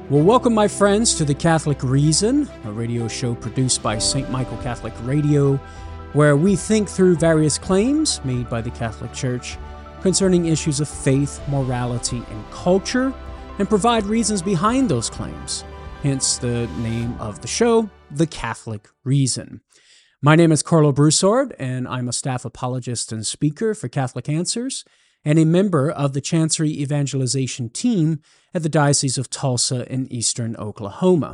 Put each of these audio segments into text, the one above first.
Well, welcome, my friends, to The Catholic Reason, a radio show produced by St. Michael Catholic Radio, where we think through various claims made by the Catholic Church concerning issues of faith, morality, and culture, and provide reasons behind those claims. Hence the name of the show, The Catholic Reason. My name is Carlo Broussard, and I'm a staff apologist and speaker for Catholic Answers, and a member of the Chancery Evangelization team at the Diocese of Tulsa in eastern Oklahoma.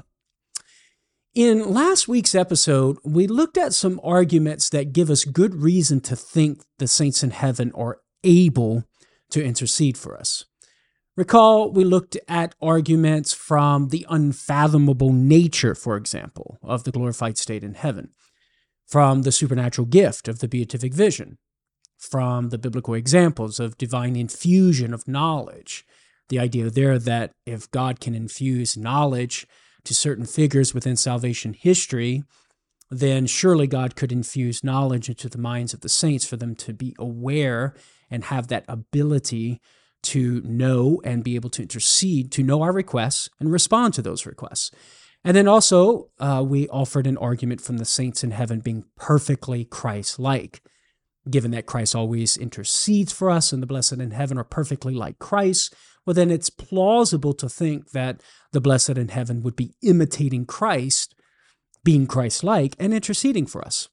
In last week's episode, we looked at some arguments that give us good reason to think the saints in heaven are able to intercede for us. Recall, we looked at arguments from the unfathomable nature, for example, of the glorified state in heaven, from the supernatural gift of the beatific vision, from the biblical examples of divine infusion of knowledge. The idea there that if God can infuse knowledge to certain figures within salvation history, then surely God could infuse knowledge into the minds of the saints for them to be aware and have that ability to know and be able to intercede, to know our requests and respond to those requests. And then also, we offered an argument from the saints in heaven being perfectly Christ-like. Given that Christ always intercedes for us and the blessed in heaven are perfectly like Christ, well, then it's plausible to think that the blessed in heaven would be imitating Christ, being Christ-like, and interceding for us.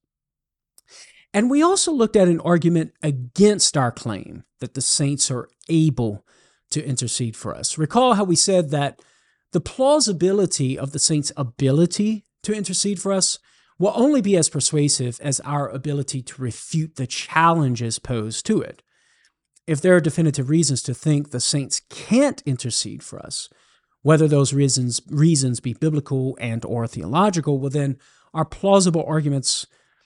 And we also looked at an argument against our claim that the saints are able to intercede for us. Recall how we said that the plausibility of the saints' ability to intercede for us will only be as persuasive as our ability to refute the challenges posed to it. If there are definitive reasons to think the saints can't intercede for us, whether those reasons be biblical and or theological, well then our plausible arguments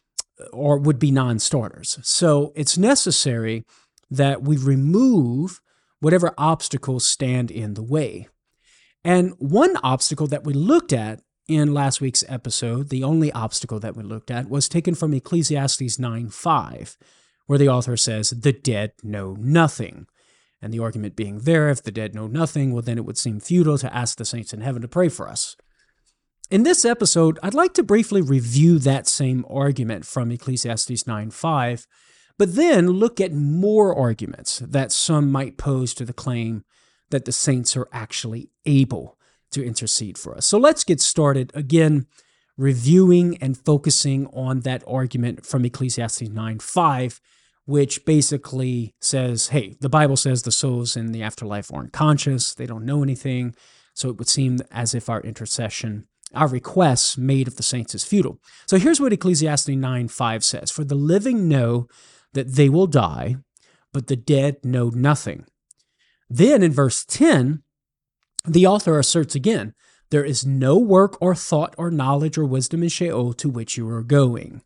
would be non-starters. So it's necessary that we remove whatever obstacles stand in the way. And one obstacle that we looked at in last week's episode, the only obstacle that we looked at, was taken from Ecclesiastes 9:5, where the author says, "The dead know nothing." And the argument being there, if the dead know nothing, well, then it would seem futile to ask the saints in heaven to pray for us. In this episode, I'd like to briefly review that same argument from Ecclesiastes 9:5, but then look at more arguments that some might pose to the claim that the saints are actually able to intercede for us. So let's get started again, reviewing and focusing on that argument from Ecclesiastes 9:5, which basically says, hey, the Bible says the souls in the afterlife aren't conscious, they don't know anything, so it would seem as if our intercession, our requests made of the saints is futile. So here's what Ecclesiastes 9:5 says, "For the living know that they will die, but the dead know nothing." Then in verse 10, the author asserts again, "There is no work or thought or knowledge or wisdom in Sheol to which you are going."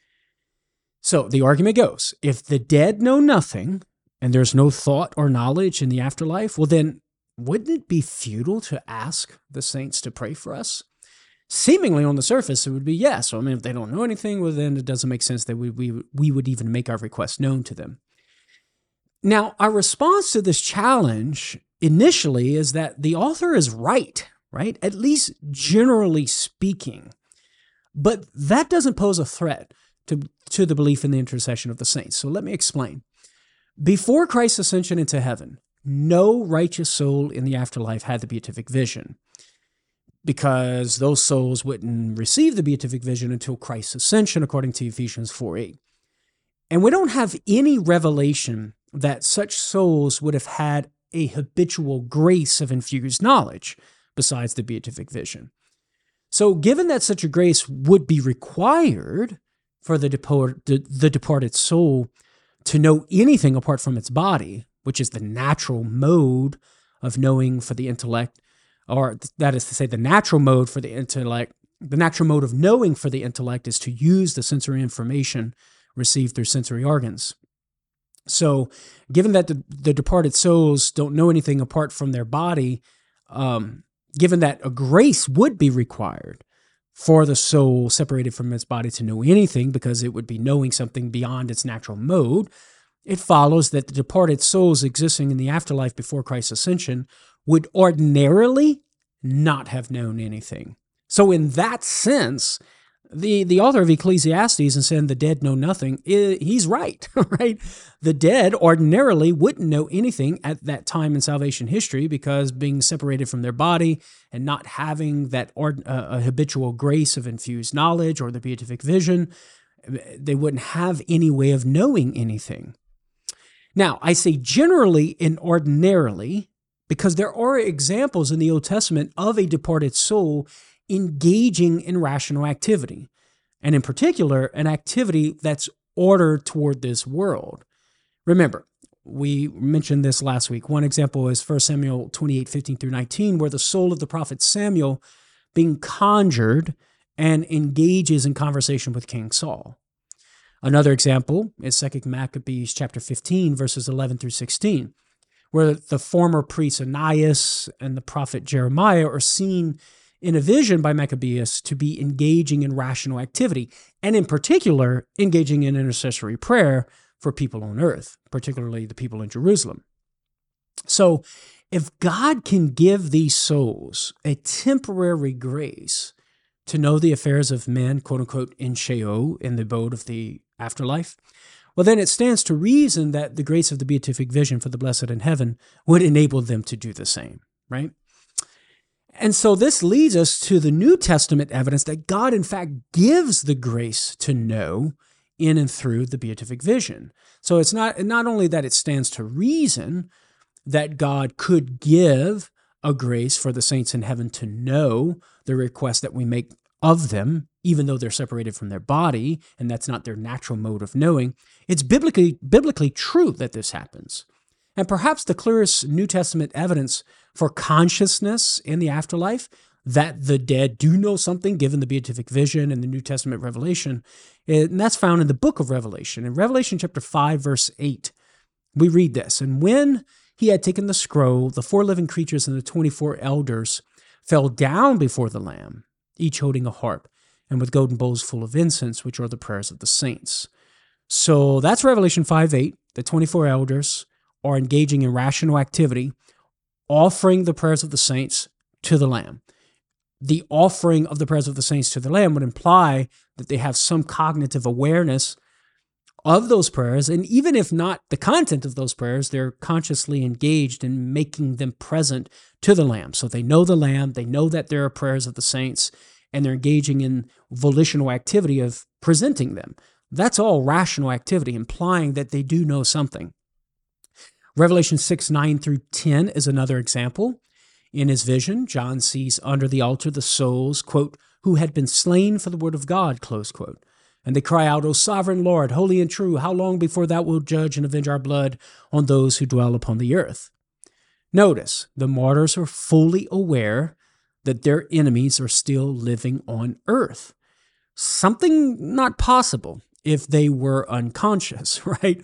So the argument goes, if the dead know nothing, and there's no thought or knowledge in the afterlife, well then, wouldn't it be futile to ask the saints to pray for us? Seemingly on the surface, it would be yes. So, if they don't know anything, well then it doesn't make sense that we would even make our request known to them. Now, our response to this challenge initially is that the author is right? At least generally speaking. But that doesn't pose a threat to the belief in the intercession of the saints. So let me explain. Before Christ's ascension into heaven, no righteous soul in the afterlife had the beatific vision, because those souls wouldn't receive the beatific vision until Christ's ascension, according to Ephesians 4:8. And we don't have any revelation that such souls would have had a habitual grace of infused knowledge besides the beatific vision. So given that such a grace would be required for the departed soul to know anything apart from its body, which is the natural mode of knowing for the intellect, or that is to say, the natural mode for the intellect, the natural mode of knowing for the intellect is to use the sensory information received through sensory organs. So given that the departed souls don't know anything apart from their body, given that a grace would be required for the soul separated from its body to know anything, because it would be knowing something beyond its natural mode, it follows that the departed souls existing in the afterlife before Christ's ascension would ordinarily not have known anything. So in that sense, the author of Ecclesiastes, in saying the dead know nothing, he's right, right? The dead ordinarily wouldn't know anything at that time in salvation history, because being separated from their body and not having that habitual grace of infused knowledge or the beatific vision, they wouldn't have any way of knowing anything. Now, I say generally and ordinarily because there are examples in the Old Testament of a departed soul engaging in rational activity, and in particular, an activity that's ordered toward this world. Remember, we mentioned this last week. One example is 1 Samuel 28:15-19, where the soul of the prophet Samuel being conjured and engages in conversation with King Saul. Another example is 2 Maccabees chapter 15, verses 11-16, where the former priest Ananias and the prophet Jeremiah are seen in a vision by Maccabeus to be engaging in rational activity, and in particular, engaging in intercessory prayer for people on earth, particularly the people in Jerusalem. So, if God can give these souls a temporary grace to know the affairs of men, quote unquote, in Sheol, in the abode of the afterlife, well, then it stands to reason that the grace of the beatific vision for the blessed in heaven would enable them to do the same, right? And so this leads us to the New Testament evidence that God, in fact, gives the grace to know in and through the beatific vision. So it's not only that it stands to reason that God could give a grace for the saints in heaven to know the request that we make of them, even though they're separated from their body, and that's not their natural mode of knowing. It's biblically true that this happens. And perhaps the clearest New Testament evidence for consciousness in the afterlife, that the dead do know something given the beatific vision and the New Testament revelation, and that's found in the book of Revelation. In Revelation chapter 5, verse 8, we read this, "And when he had taken the scroll, the 4 living creatures and the 24 elders fell down before the Lamb, each holding a harp, and with golden bowls full of incense, which are the prayers of the saints." So that's Revelation 5:8. The 24 elders are engaging in rational activity, offering the prayers of the saints to the Lamb. The offering of the prayers of the saints to the Lamb would imply that they have some cognitive awareness of those prayers, and even if not the content of those prayers, they're consciously engaged in making them present to the Lamb. So they know the Lamb, they know that there are prayers of the saints, and they're engaging in volitional activity of presenting them. That's all rational activity, implying that they do know something. Revelation 6:9-10 is another example. In his vision, John sees under the altar the souls, quote, "who had been slain for the word of God," close quote. "And they cry out, 'O sovereign Lord, holy and true, how long before thou wilt judge and avenge our blood on those who dwell upon the earth?'" Notice, the martyrs are fully aware that their enemies are still living on earth. Something not possible if they were unconscious, right?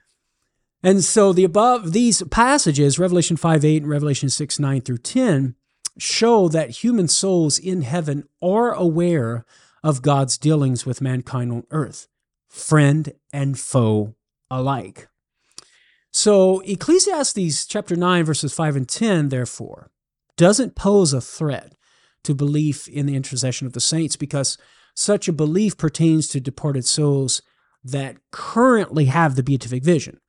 And so these passages, Revelation 5:8 and Revelation 6:9-10, show that human souls in heaven are aware of God's dealings with mankind on earth, friend and foe alike. So Ecclesiastes chapter 9, verses 5 and 10, therefore, doesn't pose a threat to belief in the intercession of the saints, because such a belief pertains to departed souls that currently have the beatific vision.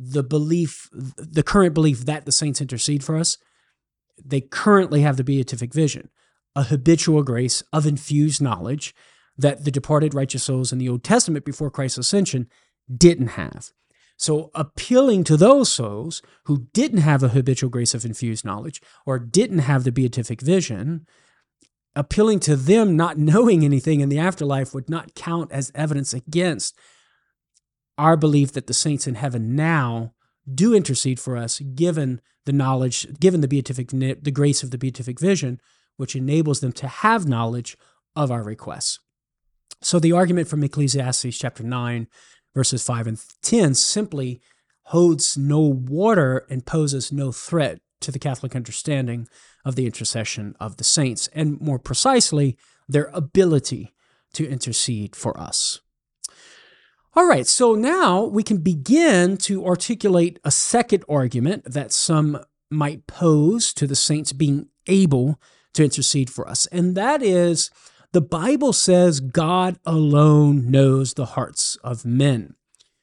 The current belief that the saints intercede for us, they currently have the beatific vision, a habitual grace of infused knowledge that the departed righteous souls in the Old Testament before Christ's ascension didn't have. So appealing to those souls who didn't have a habitual grace of infused knowledge or didn't have the beatific vision, appealing to them not knowing anything in the afterlife would not count as evidence against our belief that the saints in heaven now do intercede for us, given the knowledge, given the grace of the beatific vision, which enables them to have knowledge of our requests. So the argument from Ecclesiastes chapter 9, verses 5 and 10 simply holds no water and poses no threat to the Catholic understanding of the intercession of the saints, and more precisely, their ability to intercede for us. All right, so now we can begin to articulate a second argument that some might pose to the saints being able to intercede for us. And that is, the Bible says God alone knows the hearts of men.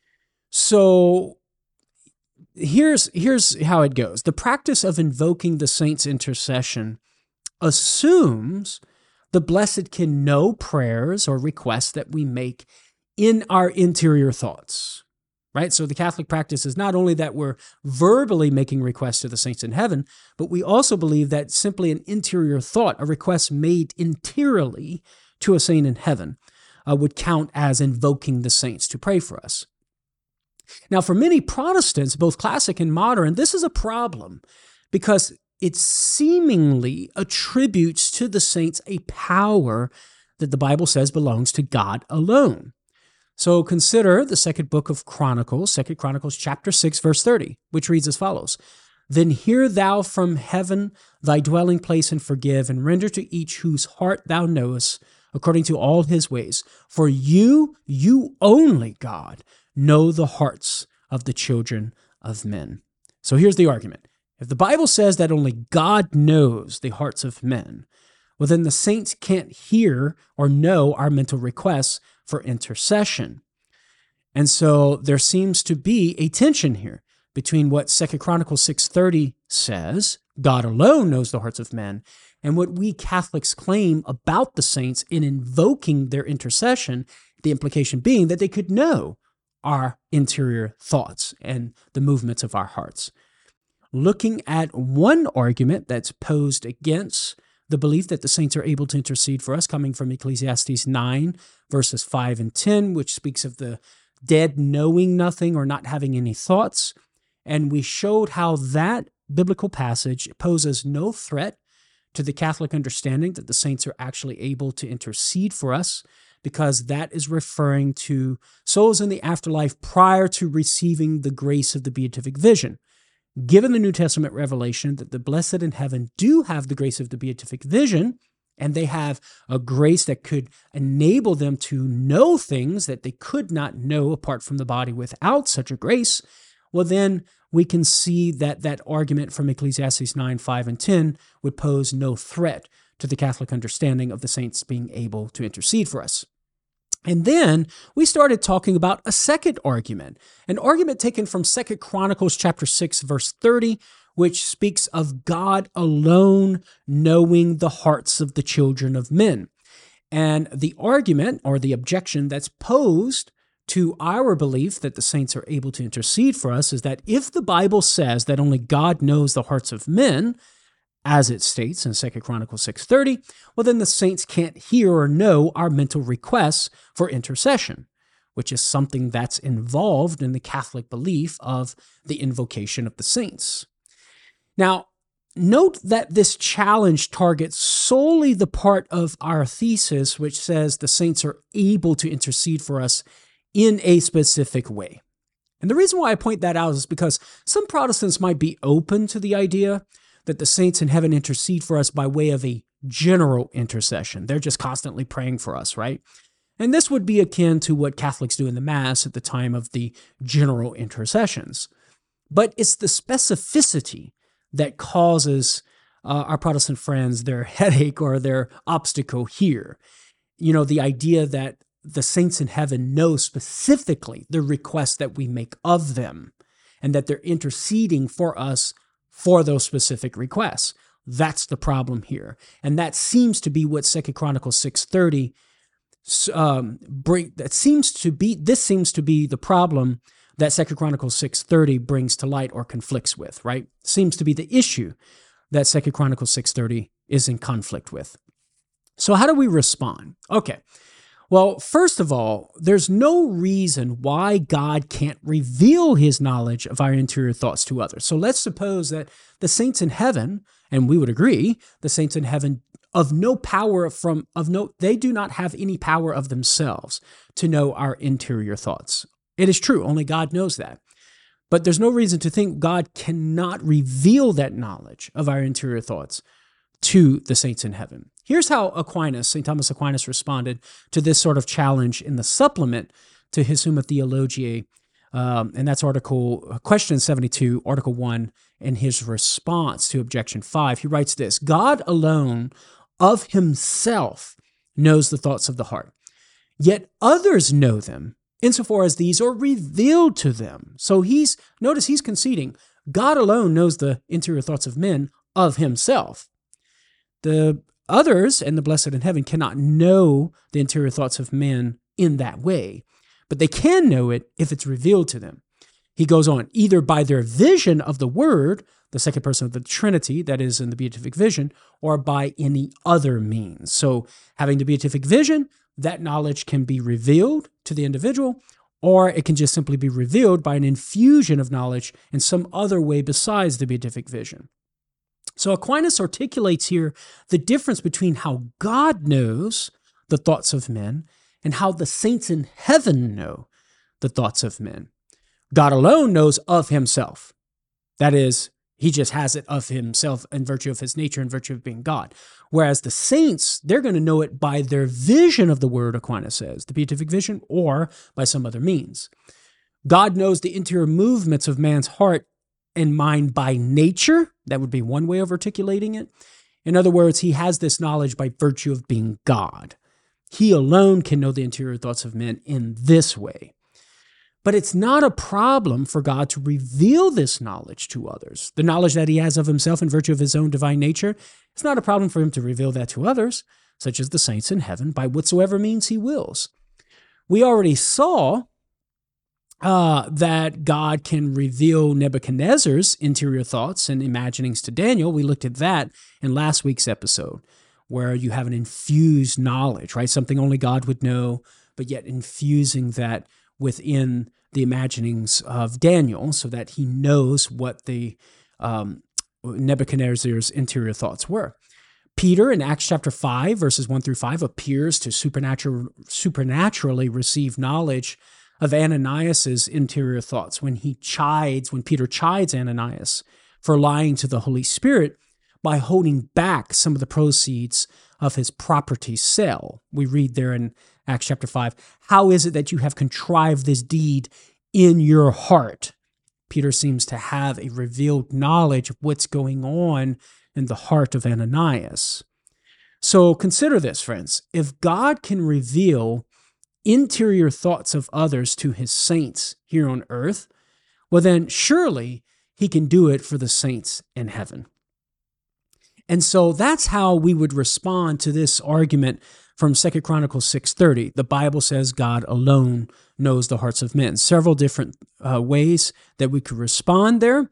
So here's how it goes. The practice of invoking the saints' intercession assumes the blessed can know prayers or requests that we make in our interior thoughts, right? So the Catholic practice is not only that we're verbally making requests to the saints in heaven, but we also believe that simply an interior thought, a request made interiorly to a saint in heaven, would count as invoking the saints to pray for us. Now, for many Protestants, both classic and modern, this is a problem because it seemingly attributes to the saints a power that the Bible says belongs to God alone. So consider the second book of Chronicles, 2 Chronicles chapter 6, verse 30, which reads as follows: "Then hear thou from heaven thy dwelling place and forgive, and render to each whose heart thou knowest, according to all his ways. For you only, God, know the hearts of the children of men." So here's the argument. If the Bible says that only God knows the hearts of men, well, then the saints can't hear or know our mental requests for intercession. And so there seems to be a tension here between what 2 Chronicles 6:30 says, God alone knows the hearts of men, and what we Catholics claim about the saints in invoking their intercession, the implication being that they could know our interior thoughts and the movements of our hearts. Looking at one argument that's posed against the belief that the saints are able to intercede for us, coming from Ecclesiastes 9, verses 5 and 10, which speaks of the dead knowing nothing or not having any thoughts. And we showed how that biblical passage poses no threat to the Catholic understanding that the saints are actually able to intercede for us, because that is referring to souls in the afterlife prior to receiving the grace of the beatific vision. Given the New Testament revelation that the blessed in heaven do have the grace of the beatific vision, and they have a grace that could enable them to know things that they could not know apart from the body without such a grace, well, then we can see that that argument from Ecclesiastes 9, 5, and 10 would pose no threat to the Catholic understanding of the saints being able to intercede for us. And then we started talking about a second argument, an argument taken from 2 Chronicles chapter 6, verse 30, which speaks of God alone knowing the hearts of the children of men. And the argument or the objection that's posed to our belief that the saints are able to intercede for us is that if the Bible says that only God knows the hearts of men, as it states in 2 Chronicles 6:30, well, then the saints can't hear or know our mental requests for intercession, which is something that's involved in the Catholic belief of the invocation of the saints. Now, note that this challenge targets solely the part of our thesis which says the saints are able to intercede for us in a specific way. And the reason why I point that out is because some Protestants might be open to the idea that the saints in heaven intercede for us by way of a general intercession. They're just constantly praying for us, right? And this would be akin to what Catholics do in the Mass at the time of the general intercessions. But it's the specificity that causes our Protestant friends their headache or their obstacle here. You know, the idea that the saints in heaven know specifically the requests that we make of them and that they're interceding for us for those specific requests. That's the problem here. And that seems to be what 2 Chronicles 6:30 this seems to be the problem that 2 Chronicles 6:30 brings to light or conflicts with, right? Seems to be the issue that 2 Chronicles 6:30 is in conflict with. So how do we respond? Okay. Well, first of all, there's no reason why God can't reveal his knowledge of our interior thoughts to others. So let's suppose that the saints in heaven, and we would agree, the saints in heaven they do not have any power of themselves to know our interior thoughts. It is true, only God knows that. But there's no reason to think God cannot reveal that knowledge of our interior thoughts to the saints in heaven. Here's how St. Thomas Aquinas responded to this sort of challenge in the supplement to his Summa Theologiae, And that's question 72, Article 1, in his response to Objection 5. He writes this: God alone of himself knows the thoughts of the heart, yet others know them insofar as these are revealed to them. So notice he's conceding God alone knows the interior thoughts of men of himself. The others and the blessed in heaven cannot know the interior thoughts of men in that way, but they can know it if it's revealed to them. He goes on, either by their vision of the Word, the second person of the Trinity, that is in the beatific vision, or by any other means. So having the beatific vision, that knowledge can be revealed to the individual, or it can just simply be revealed by an infusion of knowledge in some other way besides the beatific vision. So Aquinas articulates here the difference between how God knows the thoughts of men and how the saints in heaven know the thoughts of men. God alone knows of himself. That is, he just has it of himself in virtue of his nature, in virtue of being God. Whereas the saints, they're going to know it by their vision of the Word, Aquinas says, the beatific vision, or by some other means. God knows the interior movements of man's heart and mind by nature. That would be one way of articulating it. In other words, he has this knowledge by virtue of being God. He alone can know the interior thoughts of men in this way. But it's not a problem for God to reveal this knowledge to others. The knowledge that he has of himself in virtue of his own divine nature, it's not a problem for him to reveal that to others, such as the saints in heaven, by whatsoever means he wills. We already saw that God can reveal Nebuchadnezzar's interior thoughts and imaginings to Daniel. We looked at that in last week's episode, where you have an infused knowledge, right? Something only God would know, but yet infusing that within the imaginings of Daniel so that he knows what the Nebuchadnezzar's interior thoughts were. Peter in Acts chapter 5, verses 1 through 5, appears to supernaturally receive knowledge of Ananias's interior thoughts when Peter chides Ananias for lying to the Holy Spirit by holding back some of the proceeds of his property sale. We read there in Acts chapter 5, how is it that you have contrived this deed in your heart? Peter seems to have a revealed knowledge of what's going on in the heart of Ananias. So consider this, friends. If God can reveal interior thoughts of others to his saints here on earth, well then surely he can do it for the saints in heaven. And so that's how we would respond to this argument from 2 Chronicles 6:30. The Bible says God alone knows the hearts of men. Several different ways that we could respond there.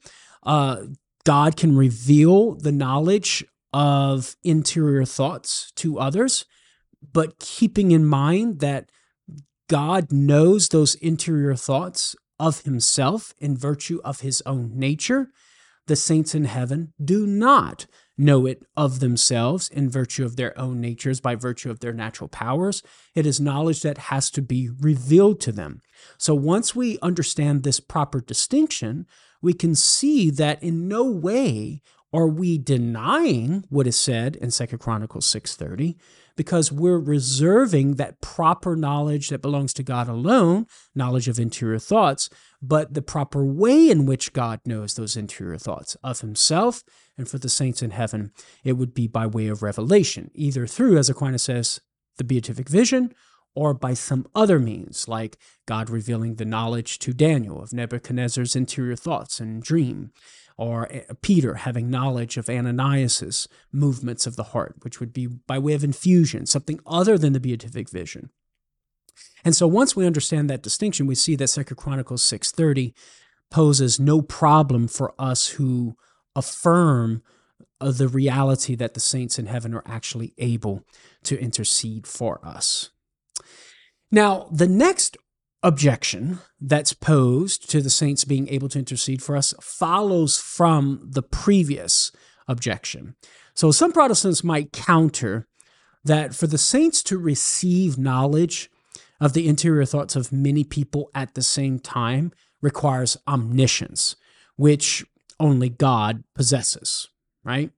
God can reveal the knowledge of interior thoughts to others, but keeping in mind that God knows those interior thoughts of himself in virtue of his own nature. The saints in heaven do not know it of themselves in virtue of their own natures, by virtue of their natural powers. It is knowledge that has to be revealed to them. So once we understand this proper distinction, we can see that in no way are we denying what is said in 2 Chronicles 6:30, because we're reserving that proper knowledge that belongs to God alone, knowledge of interior thoughts, but the proper way in which God knows those interior thoughts of himself. And for the saints in heaven, it would be by way of revelation, either through, as Aquinas says, the beatific vision, or by some other means, like God revealing the knowledge to Daniel of Nebuchadnezzar's interior thoughts and dream, or Peter having knowledge of Ananias's movements of the heart, which would be by way of infusion, something other than the beatific vision. And so once we understand that distinction, we see that 2 Chronicles 6:30 poses no problem for us who affirm the reality that the saints in heaven are actually able to intercede for us. Now, the next objection that's posed to the saints being able to intercede for us follows from the previous objection. So some Protestants might counter that for the saints to receive knowledge of the interior thoughts of many people at the same time requires omniscience, which only God possesses, right?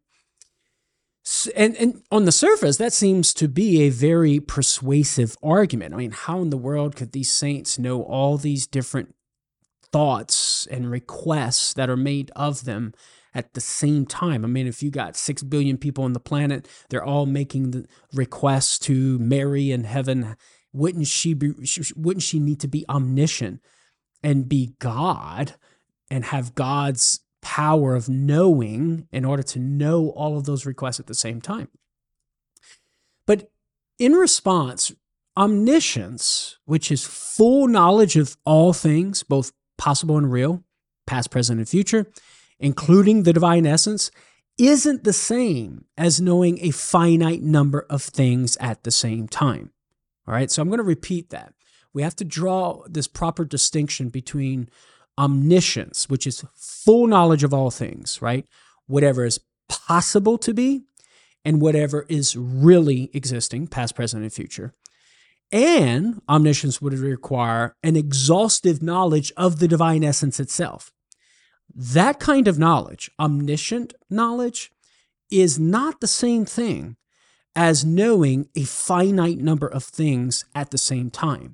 And on the surface, that seems to be a very persuasive argument. I mean, how in the world could these saints know all these different thoughts and requests that are made of them at the same time. I mean, if you got 6 billion people on the planet, they're all making the requests to Mary in heaven. Wouldn't she need to be omniscient and be God and have God's power of knowing in order to know all of those requests at the same time? But in response, omniscience, which is full knowledge of all things, both possible and real, past, present, and future, including the divine essence, isn't the same as knowing a finite number of things at the same time. All right, so I'm going to repeat that. We have to draw this proper distinction between omniscience, which is full knowledge of all things, right? Whatever is possible to be and whatever is really existing, past, present, and future. And omniscience would require an exhaustive knowledge of the divine essence itself. That kind of knowledge, omniscient knowledge, is not the same thing as knowing a finite number of things at the same time,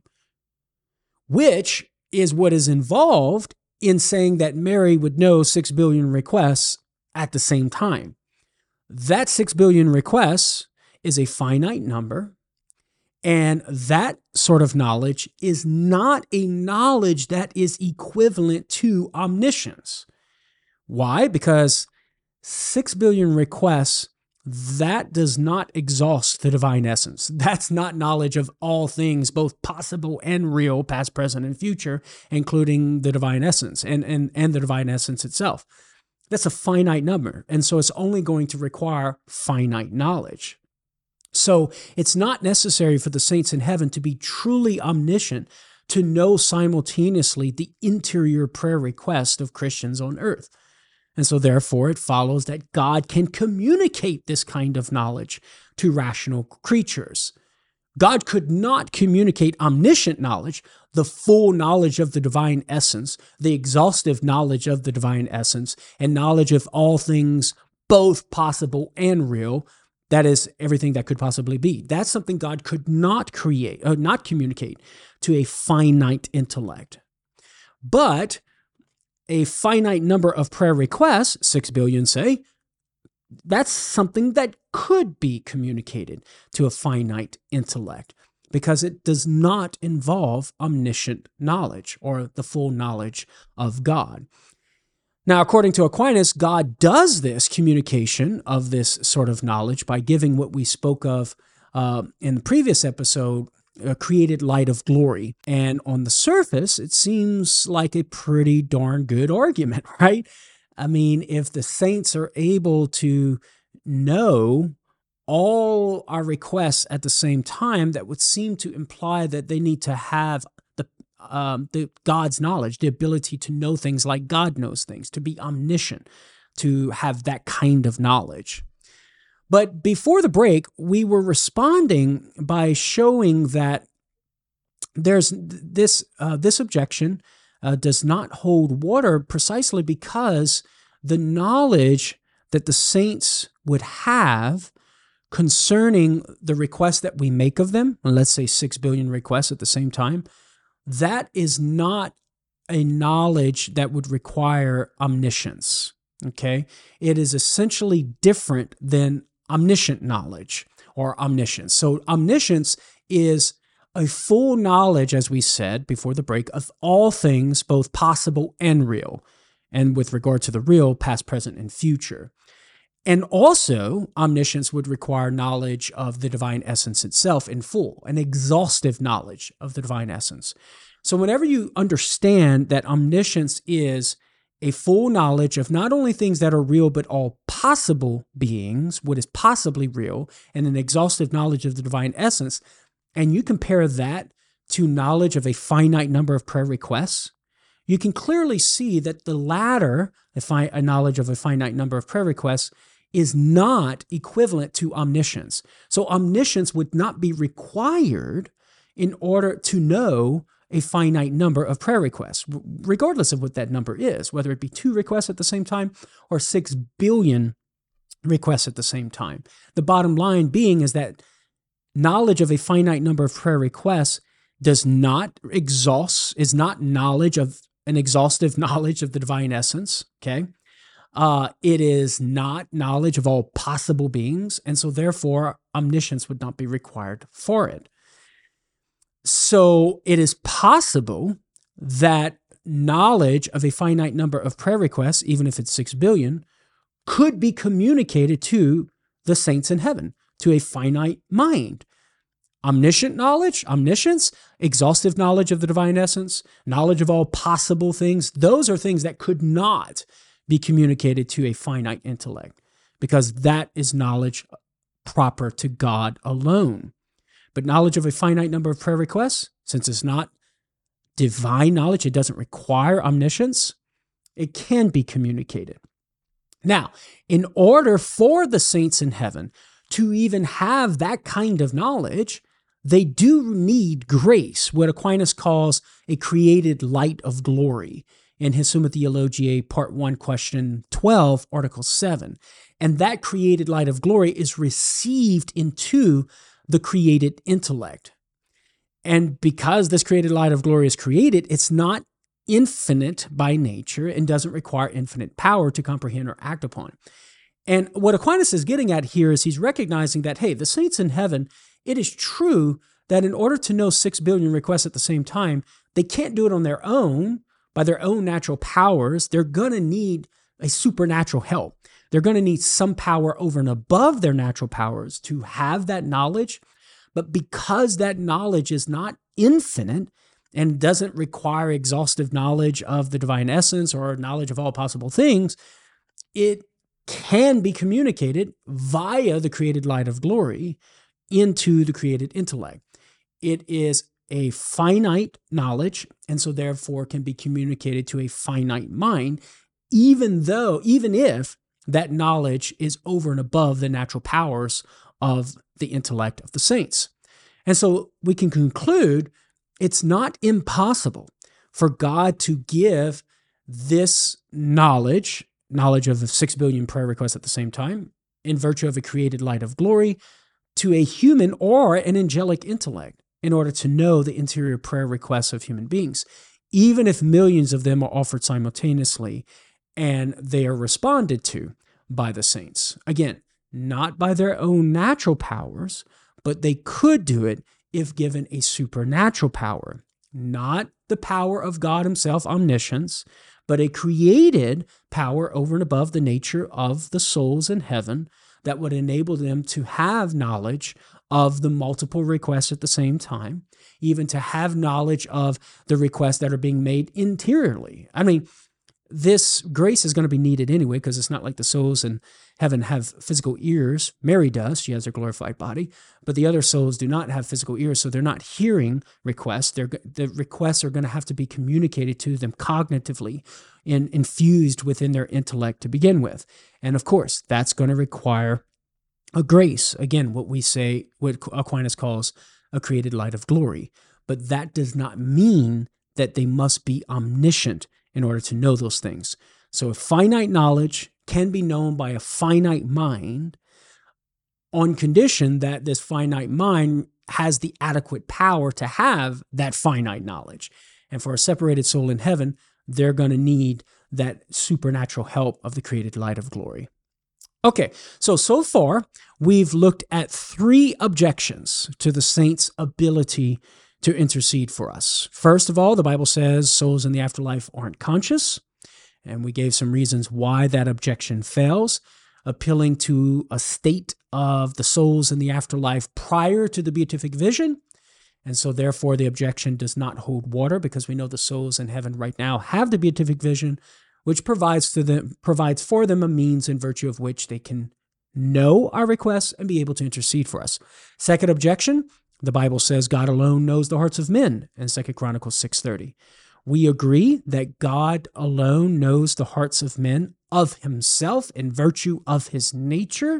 which is what is involved in saying that Mary would know 6 billion requests at the same time. That 6 billion requests is a finite number, and that sort of knowledge is not a knowledge that is equivalent to omniscience. Why? Because 6 billion requests, that does not exhaust the divine essence. That's not knowledge of all things, both possible and real, past, present, and future, including the divine essence and the divine essence itself. That's a finite number. And so it's only going to require finite knowledge. So it's not necessary for the saints in heaven to be truly omniscient to know simultaneously the interior prayer request of Christians on earth. And so therefore it follows that God can communicate this kind of knowledge to rational creatures. God could not communicate omniscient knowledge, the full knowledge of the divine essence, the exhaustive knowledge of the divine essence, and knowledge of all things, both possible and real. That is everything that could possibly be. That's something God could not not communicate to a finite intellect. But a finite number of prayer requests, 6 billion say, that's something that could be communicated to a finite intellect because it does not involve omniscient knowledge or the full knowledge of God. Now, according to Aquinas, God does this communication of this sort of knowledge by giving what we spoke of in the previous episode, created light of glory. And on the surface, it seems like a pretty darn good argument, right? I mean, if the saints are able to know all our requests at the same time, that would seem to imply that they need to have the God's knowledge, the ability to know things like God knows things, to be omniscient, to have that kind of knowledge. But before the break, we were responding by showing that there's this objection does not hold water precisely because the knowledge that the saints would have concerning the requests that we make of them, and let's say 6 billion requests at the same time, that is not a knowledge that would require omniscience, okay? It is essentially different than omniscient knowledge or omniscience. So omniscience is a full knowledge, as we said before the break, of all things, both possible and real, and with regard to the real, past, present, and future. And also, omniscience would require knowledge of the divine essence itself in full, an exhaustive knowledge of the divine essence. So whenever you understand that omniscience is a full knowledge of not only things that are real, but all possible beings, what is possibly real, and an exhaustive knowledge of the divine essence, and you compare that to knowledge of a finite number of prayer requests, you can clearly see that the latter, a knowledge of a finite number of prayer requests, is not equivalent to omniscience. So omniscience would not be required in order to know a finite number of prayer requests, regardless of what that number is, whether it be 2 requests at the same time or 6 billion requests at the same time. The bottom line being is that knowledge of a finite number of prayer requests does not exhaust, is not knowledge of an exhaustive knowledge of the divine essence, okay? It is not knowledge of all possible beings, and so therefore omniscience would not be required for it. So it is possible that knowledge of a finite number of prayer requests, even if it's 6 billion, could be communicated to the saints in heaven, to a finite mind. Omniscient knowledge, omniscience, exhaustive knowledge of the divine essence, knowledge of all possible things, those are things that could not be communicated to a finite intellect, because that is knowledge proper to God alone. But knowledge of a finite number of prayer requests, since it's not divine knowledge, it doesn't require omniscience, it can be communicated. Now, in order for the saints in heaven to even have that kind of knowledge, they do need grace, what Aquinas calls a created light of glory, in his Summa Theologiae, Part 1, Question 12, Article 7. And that created light of glory is received into the created intellect. And because this created light of glory is created, it's not infinite by nature and doesn't require infinite power to comprehend or act upon. And what Aquinas is getting at here is he's recognizing that, hey, the saints in heaven, it is true that in order to know 6 billion requests at the same time, they can't do it on their own, by their own natural powers. They're going to need a supernatural help. They're going to need some power over and above their natural powers to have that knowledge. But because that knowledge is not infinite and doesn't require exhaustive knowledge of the divine essence or knowledge of all possible things, it can be communicated via the created light of glory into the created intellect. It is a finite knowledge, and so therefore can be communicated to a finite mind, even if that knowledge is over and above the natural powers of the intellect of the saints. And so we can conclude it's not impossible for God to give this knowledge of 6 billion prayer requests at the same time, in virtue of a created light of glory, to a human or an angelic intellect, in order to know the interior prayer requests of human beings, even if millions of them are offered simultaneously and they are responded to by the saints. Again, not by their own natural powers, but they could do it if given a supernatural power, not the power of God himself, omniscience, but a created power over and above the nature of the souls in heaven that would enable them to have knowledge of the multiple requests at the same time, even to have knowledge of the requests that are being made interiorly. I mean, this grace is going to be needed anyway, because it's not like the souls in heaven have physical ears. Mary does. She has her glorified body. But the other souls do not have physical ears, so they're not hearing requests. The requests are going to have to be communicated to them cognitively and infused within their intellect to begin with. And of course, that's going to require a grace. Again, what Aquinas calls a created light of glory. But that does not mean that they must be omniscient in order to know those things. So a finite knowledge can be known by a finite mind on condition that this finite mind has the adequate power to have that finite knowledge. And for a separated soul in heaven, they're going to need that supernatural help of the created light of glory. Okay, so far, we've looked at 3 objections to the saints' ability to intercede for us. First of all, the Bible says souls in the afterlife aren't conscious, and we gave some reasons why that objection fails, appealing to a state of the souls in the afterlife prior to the beatific vision, and so therefore the objection does not hold water, because we know the souls in heaven right now have the beatific vision, which provides for them a means in virtue of which they can know our requests and be able to intercede for us. Second objection, the Bible says God alone knows the hearts of men in 2 Chronicles 6:30. We agree that God alone knows the hearts of men of himself in virtue of his nature,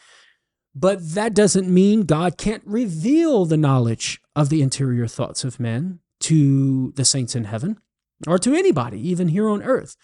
but that doesn't mean God can't reveal the knowledge of the interior thoughts of men to the saints in heaven or to anybody, even here on earth.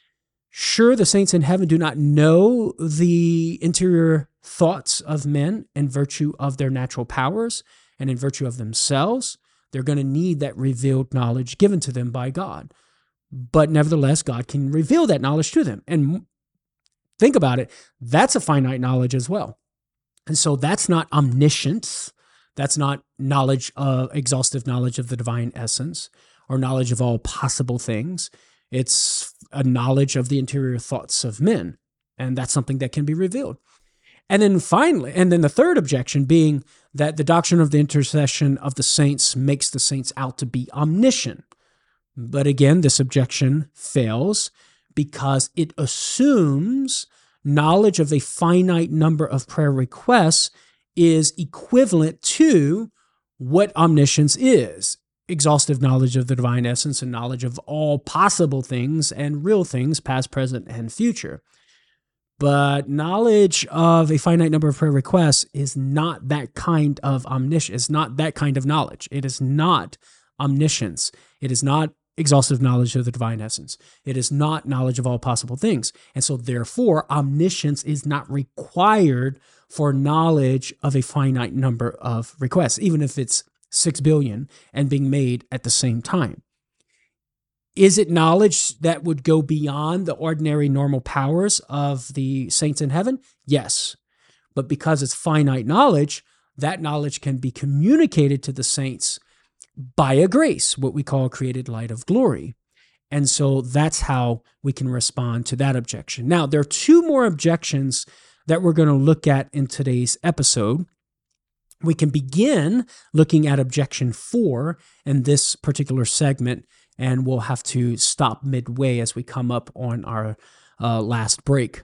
Sure, the saints in heaven do not know the interior thoughts of men in virtue of their natural powers and in virtue of themselves. They're going to need that revealed knowledge given to them by God. but nevertheless, God can reveal that knowledge to them. And think about it, that's a finite knowledge as well. And so that's not omniscience. That's not exhaustive knowledge of the divine essence or knowledge of all possible things. It's a knowledge of the interior thoughts of men. And that's something that can be revealed. And then the third objection being that the doctrine of the intercession of the saints makes the saints out to be omniscient. But again, this objection fails because it assumes knowledge of a finite number of prayer requests is equivalent to what omniscience is: exhaustive knowledge of the divine essence and knowledge of all possible things and real things, past, present, and future. But knowledge of a finite number of prayer requests is not that kind of omniscience. It's not that kind of knowledge. It is not omniscience. It is not exhaustive knowledge of the divine essence. It is not knowledge of all possible things. And so therefore, omniscience is not required for knowledge of a finite number of requests, even if it's 6 billion and being made at the same time. Is it knowledge that would go beyond the ordinary normal powers of the saints in heaven? Yes. But because it's finite knowledge, that knowledge can be communicated to the saints by a grace, what we call created light of glory. And so that's how we can respond to that objection. Now, there are two more objections that we're going to look at in today's episode. We can begin looking at objection 4 in this particular segment, and we'll have to stop midway as we come up on our last break.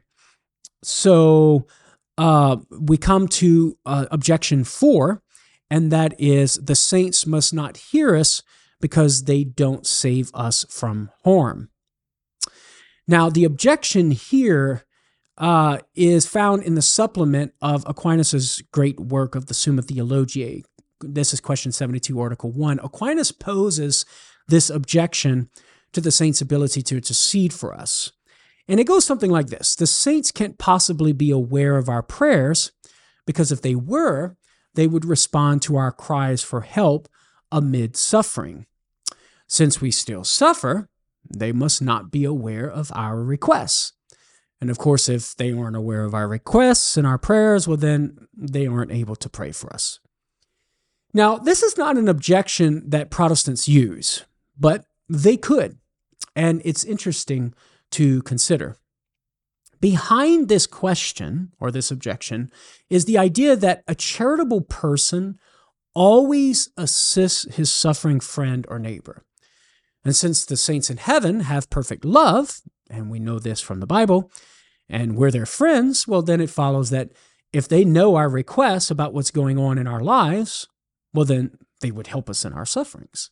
So we come to objection 4, and that is the saints must not hear us because they don't save us from harm. Now, the objection here is found in the supplement of Aquinas' great work of the Summa Theologiae. This is question 72, Article 1. Aquinas poses this objection to the saints' ability to intercede for us. And it goes something like this: the saints can't possibly be aware of our prayers because if they were, they would respond to our cries for help amid suffering. Since we still suffer, they must not be aware of our requests. And of course, if they aren't aware of our requests and our prayers, well, then they aren't able to pray for us. Now, this is not an objection that Protestants use, but they could. And it's interesting to consider. Behind this question, or this objection, is the idea that a charitable person always assists his suffering friend or neighbor. And since the saints in heaven have perfect love, and we know this from the Bible, and we're their friends, well, then it follows that if they know our requests about what's going on in our lives, well, then they would help us in our sufferings.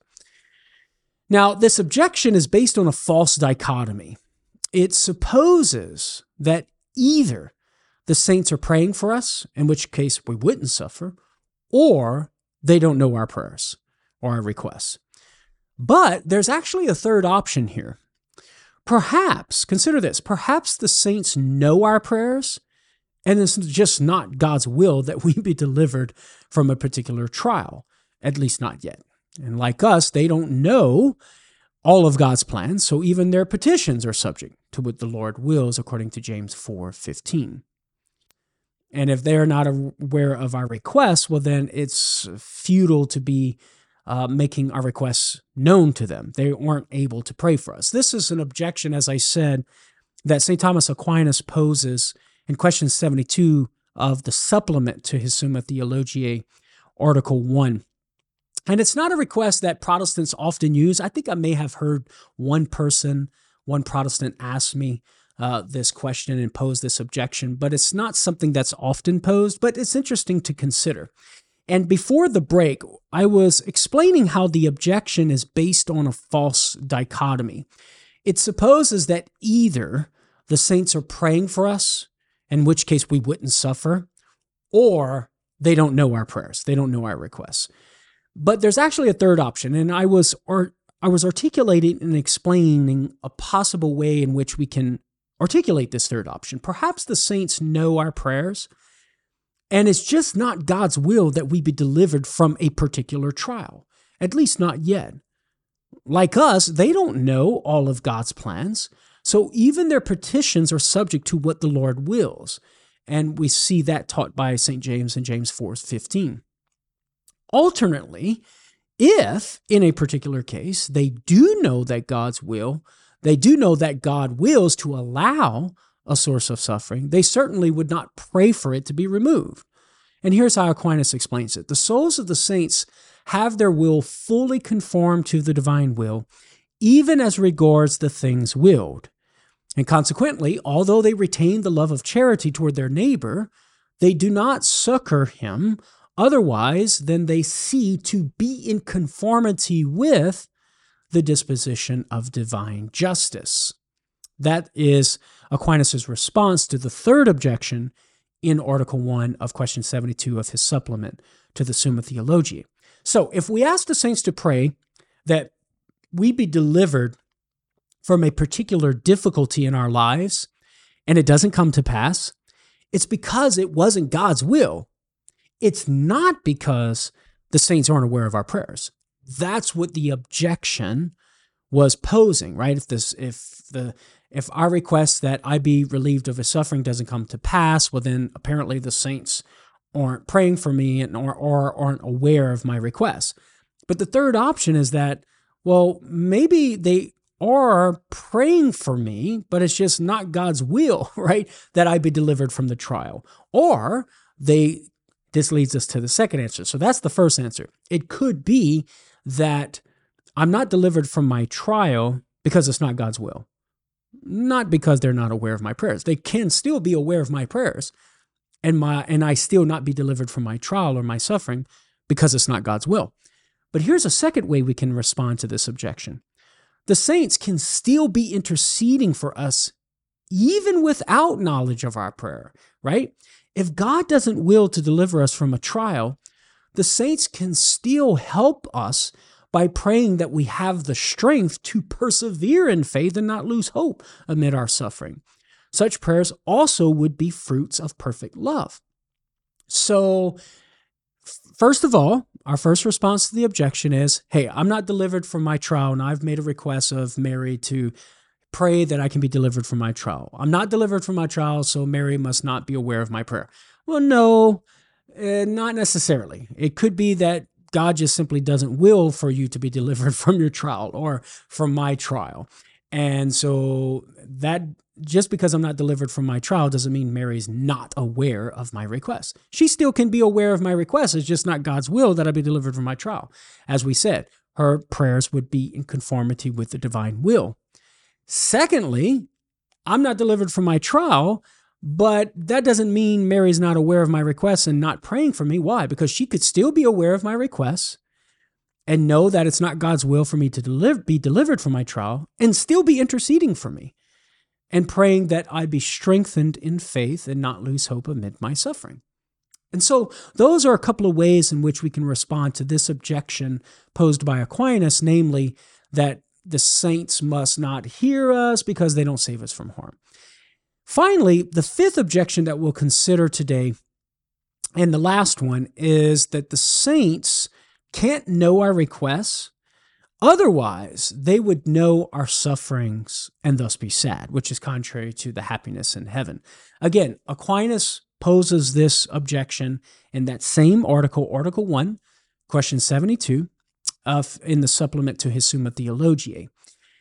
Now, this objection is based on a false dichotomy. It supposes that either the saints are praying for us, in which case we wouldn't suffer, or they don't know our prayers or our requests. But there's actually a third option here. Perhaps, consider this, perhaps the saints know our prayers, and it's just not God's will that we be delivered from a particular trial, at least not yet. And like us, they don't know all of God's plans, so even their petitions are subject to what the Lord wills, according to James 4:15. And if they're not aware of our requests, well, then it's futile to be making our requests known to them. They aren't able to pray for us. This is an objection, as I said, that St. Thomas Aquinas poses in question 72 of the supplement to his Summa Theologiae, Article 1. And it's not a request that Protestants often use. I think I may have heard one Protestant ask me this question and pose this objection, but it's not something that's often posed, but it's interesting to consider. And before the break, I was explaining how the objection is based on a false dichotomy. It supposes that either the saints are praying for us, in which case we wouldn't suffer, or they don't know our prayers. They don't know our requests. But there's actually a third option, and I was articulating and explaining a possible way in which we can articulate this third option. Perhaps the saints know our prayers, and it's just not God's will that we be delivered from a particular trial, at least not yet. like us, they don't know all of God's plans. So even their petitions are subject to what the Lord wills. And we see that taught by St. James in James 4:15. Alternately, if in a particular case they do know that God's will, they do know that God wills to allow a source of suffering, they certainly would not pray for it to be removed. And here's how Aquinas explains it. The souls of the saints have their will fully conformed to the divine will, even as regards the things willed. And consequently, although they retain the love of charity toward their neighbor, they do not succor him otherwise than they see to be in conformity with the disposition of divine justice. That is Aquinas' response to the third objection in Article 1 of question 72 of his supplement to the Summa Theologiae. So if we ask the saints to pray that we be delivered from a particular difficulty in our lives, and it doesn't come to pass, it's because it wasn't God's will. It's not because the saints aren't aware of our prayers. That's what the objection was posing, right? If our request that I be relieved of his suffering doesn't come to pass, well, then apparently the saints aren't praying for me or aren't aware of my request. But the third option is that, well, maybe they are praying for me, but it's just not God's will, right, that I be delivered from the trial. Or this leads us to the second answer. So that's the first answer. It could be that I'm not delivered from my trial because it's not God's will. Not because they're not aware of my prayers. They can still be aware of my prayers and I still not be delivered from my trial or my suffering because it's not God's will. But here's a second way we can respond to this objection. The saints can still be interceding for us even without knowledge of our prayer, right? If God doesn't will to deliver us from a trial, the saints can still help us by praying that we have the strength to persevere in faith and not lose hope amid our suffering. Such prayers also would be fruits of perfect love. So, first of all, our first response to the objection is, hey, I'm not delivered from my trial, and I've made a request of Mary to pray that I can be delivered from my trial. I'm not delivered from my trial, so Mary must not be aware of my prayer. Well, no, not necessarily. It could be that God just simply doesn't will for you to be delivered from your trial or from my trial. And so that just because I'm not delivered from my trial doesn't mean Mary's not aware of my request. She still can be aware of my request. It's just not God's will that I be delivered from my trial. As we said, her prayers would be in conformity with the divine will. Secondly, I'm not delivered from my trial, but that doesn't mean Mary's not aware of my requests and not praying for me. Why? Because she could still be aware of my requests and know that it's not God's will for me to be delivered from my trial and still be interceding for me and praying that I be strengthened in faith and not lose hope amid my suffering. And so those are a couple of ways in which we can respond to this objection posed by Aquinas, namely that the saints must not hear us because they don't save us from harm. Finally, the fifth objection that we'll consider today, and the last one, is that the saints can't know our requests. Otherwise, they would know our sufferings and thus be sad, which is contrary to the happiness in heaven. Again, Aquinas poses this objection in that same article, Article 1, question 72, in the supplement to his Summa Theologiae.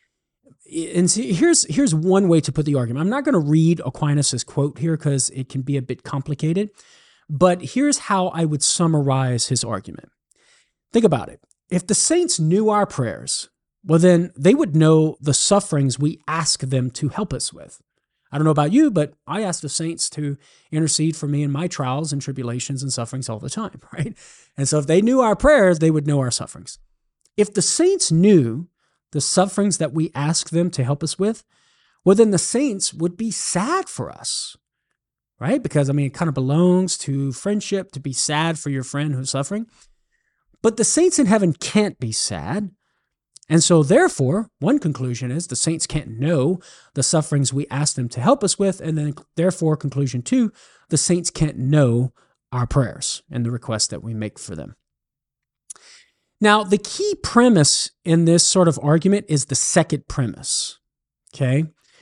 And see, here's one way to put the argument. I'm not going to read Aquinas' quote here because it can be a bit complicated, but here's how I would summarize his argument. Think about it. If the saints knew our prayers, well, then they would know the sufferings we ask them to help us with. I don't know about you, but I ask the saints to intercede for me in my trials and tribulations and sufferings all the time, right? And so if they knew our prayers, they would know our sufferings. If the saints knew the sufferings that we ask them to help us with, well, then the saints would be sad for us, right? Because, it kind of belongs to friendship to be sad for your friend who's suffering. But the saints in heaven can't be sad. And so therefore, one conclusion is the saints can't know the sufferings we ask them to help us with. And then therefore, conclusion 2, the saints can't know our prayers and the requests that we make for them. Now, the key premise in this sort of argument is the second premise, okay?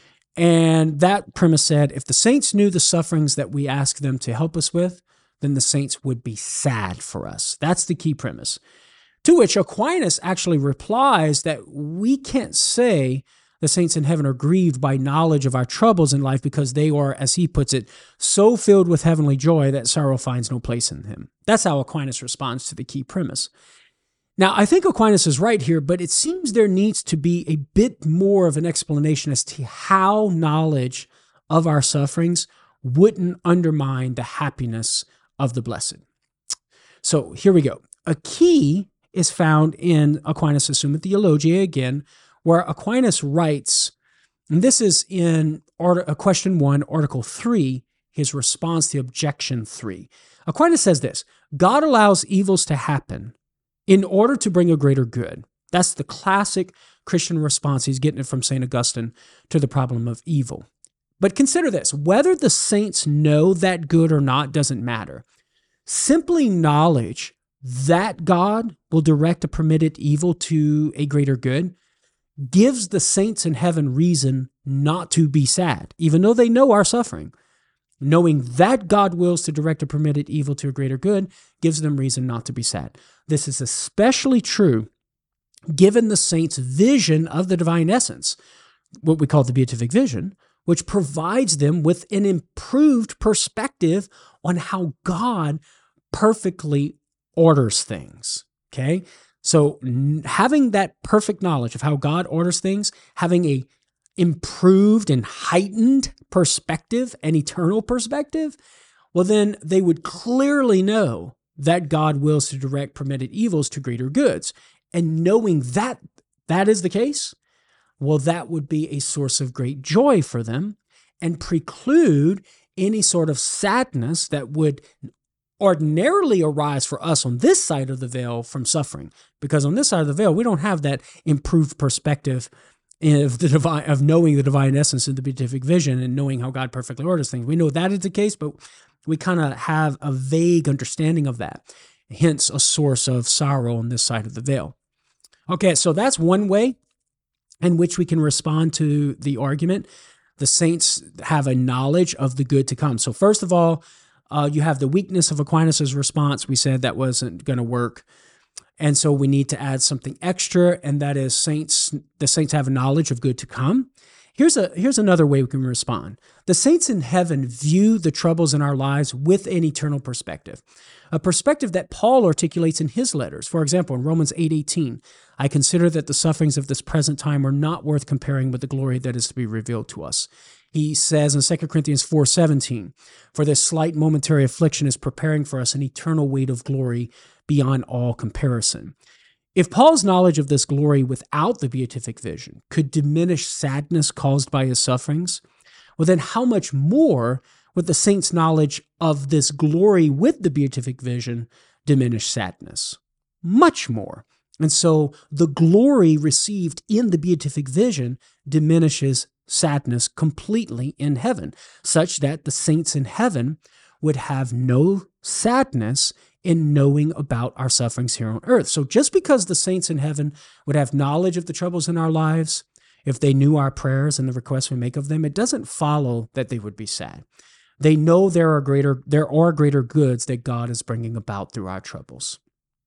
And that premise said, if the saints knew the sufferings that we ask them to help us with, then the saints would be sad for us. That's the key premise. To which Aquinas actually replies that we can't say the saints in heaven are grieved by knowledge of our troubles in life because they are, as he puts it, so filled with heavenly joy that sorrow finds no place in him. That's how Aquinas responds to the key premise. Now, I think Aquinas is right here, but it seems there needs to be a bit more of an explanation as to how knowledge of our sufferings wouldn't undermine the happiness of the blessed. So here we go. A key is found in Aquinas' Summa Theologiae again, where Aquinas writes, and this is in question 1, article 3, his response to objection 3. Aquinas says this: God allows evils to happen in order to bring a greater good. That's the classic Christian response. He's getting it from St. Augustine to the problem of evil. But consider this: whether the saints know that good or not doesn't matter. Simply knowledge that God will direct a permitted evil to a greater good gives the saints in heaven reason not to be sad, even though they know our suffering. Knowing that God wills to direct a permitted evil to a greater good gives them reason not to be sad. This is especially true given the saints' vision of the divine essence, what we call the beatific vision, which provides them with an improved perspective on how God perfectly orders things, okay? So having that perfect knowledge of how God orders things, having a improved and heightened perspective, an eternal perspective, well, then they would clearly know that God wills to direct permitted evils to greater goods. And knowing that that is the case, well, that would be a source of great joy for them and preclude any sort of sadness that would ordinarily arise for us on this side of the veil from suffering. Because on this side of the veil, we don't have that improved perspective of knowing the divine essence in the beatific vision and knowing how God perfectly orders things. We know that is the case, but we kind of have a vague understanding of that. Hence, a source of sorrow on this side of the veil. Okay, so that's one way in which we can respond to the argument. The saints have a knowledge of the good to come. So first of all, you have the weakness of Aquinas' response. We said that wasn't going to work. And so we need to add something extra, and that is the saints have a knowledge of good to come. Here's another way we can respond. The saints in heaven view the troubles in our lives with an eternal perspective, a perspective that Paul articulates in his letters. For example, in Romans 8:18, I consider that the sufferings of this present time are not worth comparing with the glory that is to be revealed to us. He says in 2 Corinthians 4:17, for this slight momentary affliction is preparing for us an eternal weight of glory beyond all comparison. If Paul's knowledge of this glory without the beatific vision could diminish sadness caused by his sufferings, well, then how much more would the saints' knowledge of this glory with the beatific vision diminish sadness? Much more. And so the glory received in the beatific vision diminishes sadness completely in heaven, such that the saints in heaven would have no sadness in knowing about our sufferings here on earth. So just because the saints in heaven would have knowledge of the troubles in our lives, if they knew our prayers and the requests we make of them, it doesn't follow that they would be sad. They know there are greater goods that God is bringing about through our troubles.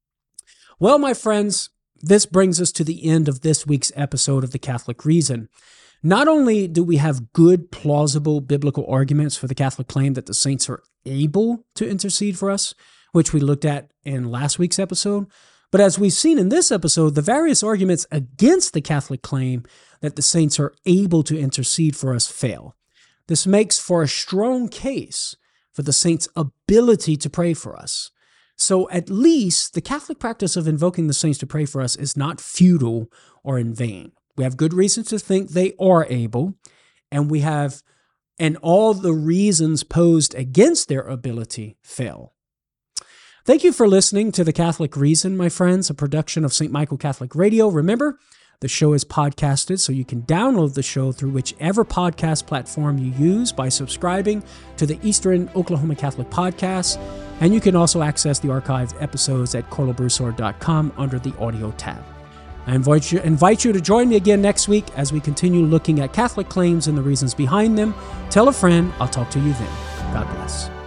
Well, my friends, this brings us to the end of this week's episode of The Catholic Reason. Not only do we have good, plausible biblical arguments for the Catholic claim that the saints are able to intercede for us, which we looked at in last week's episode, but as we've seen in this episode, the various arguments against the Catholic claim that the saints are able to intercede for us fail. This makes for a strong case for the saints' ability to pray for us. So at least the Catholic practice of invoking the saints to pray for us is not futile or in vain. We have good reasons to think they are able, and all the reasons posed against their ability fail. Thank you for listening to The Catholic Reason, my friends, a production of St. Michael Catholic Radio. Remember, the show is podcasted, so you can download the show through whichever podcast platform you use by subscribing to the Eastern Oklahoma Catholic Podcast. And you can also access the archived episodes at carlobroussard.com under the audio tab. I invite you to join me again next week as we continue looking at Catholic claims and the reasons behind them. Tell a friend. I'll talk to you then. God bless.